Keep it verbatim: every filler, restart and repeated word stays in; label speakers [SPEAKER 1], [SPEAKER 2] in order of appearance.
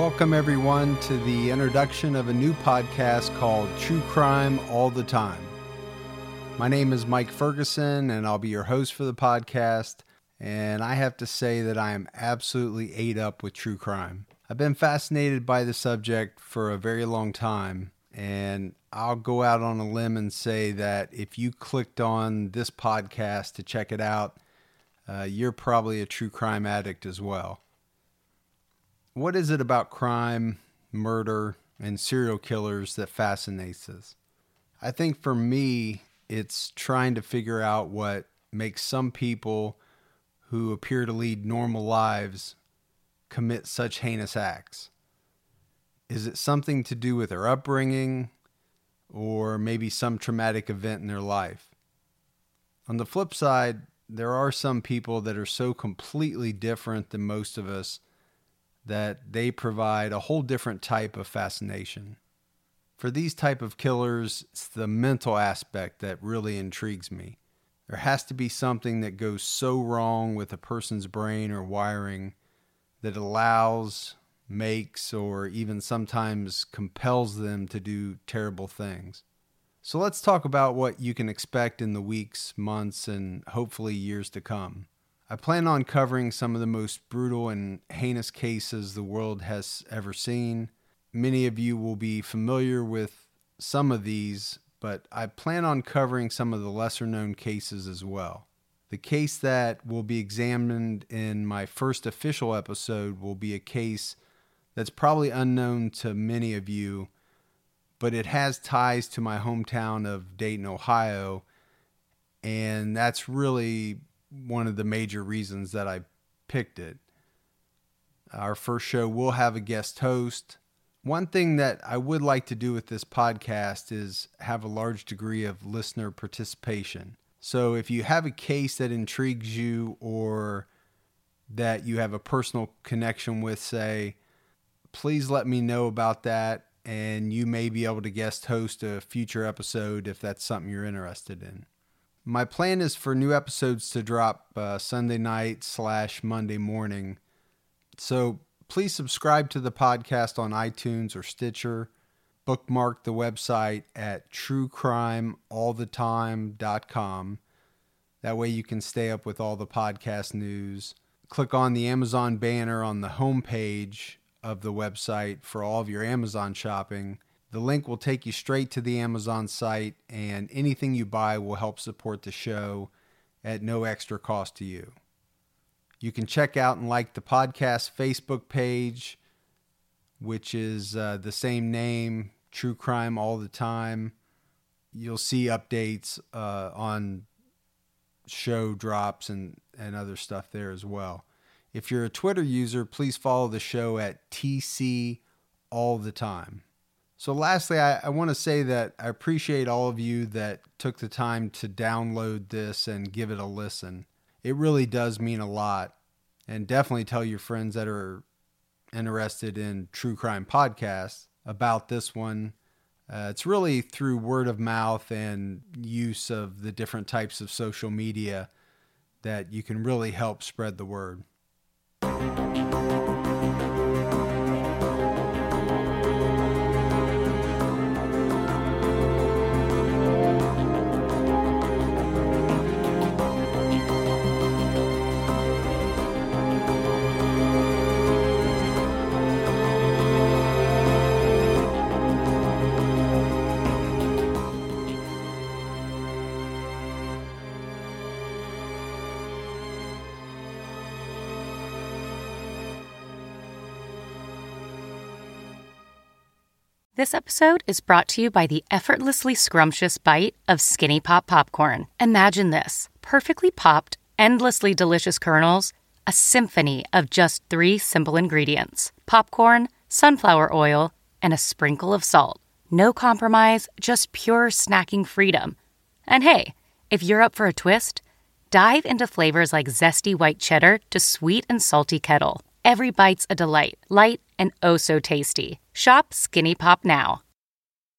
[SPEAKER 1] Welcome everyone to the introduction of a new podcast called True Crime All the Time. My name is Mike Ferguson and I'll be your host for the podcast. And I have to say that I am absolutely ate up with true crime. I've been fascinated by the subject for a very long time. And I'll go out on a limb and say that if you clicked on this podcast to check it out, uh, you're probably a true crime addict as well. What is it about crime, murder, and serial killers that fascinates us? I think for me, it's trying to figure out what makes some people who appear to lead normal lives commit such heinous acts. Is it something to do with their upbringing or maybe some traumatic event in their life? On the flip side, there are some people that are so completely different than most of us that they provide a whole different type of fascination. For these type of killers, it's the mental aspect that really intrigues me. There has to be something that goes so wrong with a person's brain or wiring that allows, makes, or even sometimes compels them to do terrible things. So let's talk about what you can expect in the weeks, months, and hopefully years to come. I plan on covering some of the most brutal and heinous cases the world has ever seen. Many of you will be familiar with some of these, but I plan on covering some of the lesser known cases as well. The case that will be examined in my first official episode will be a case that's probably unknown to many of you, but it has ties to my hometown of Dayton, Ohio, and that's really one of the major reasons that I picked it. Our first show will have a guest host. One thing that I would like to do with this podcast is have a large degree of listener participation. So if you have a case that intrigues you or that you have a personal connection with, say, please let me know about that, and you may be able to guest host a future episode if that's something you're interested in. My plan is for new episodes to drop uh, Sunday night slash Monday morning. So please subscribe to the podcast on iTunes or Stitcher. Bookmark the website at true crime all the time dot com. That way you can stay up with all the podcast news. Click on the Amazon banner on the homepage of the website for all of your Amazon shopping. The link will take you straight to the Amazon site, and anything you buy will help support the show at no extra cost to you. You can check out and like the podcast Facebook page, which is uh, the same name, True Crime All the Time. You'll see updates uh, on show drops and, and other stuff there as well. If you're a Twitter user, please follow the show at T C All the Time. So lastly, I, I want to say that I appreciate all of you that took the time to download this and give it a listen. It really does mean a lot. And definitely tell your friends that are interested in true crime podcasts about this one. Uh, it's really through word of mouth and use of the different types of social media that you can really help spread the word.
[SPEAKER 2] This episode is brought to you by the effortlessly scrumptious bite of Skinny Pop popcorn. Imagine this: perfectly popped, endlessly delicious kernels, a symphony of just three simple ingredients: popcorn, sunflower oil, and a sprinkle of salt. No compromise, just pure snacking freedom. And hey, if you're up for a twist, dive into flavors like zesty white cheddar to sweet and salty kettle. Every bite's a delight, light and oh so tasty. Shop Skinny Pop now.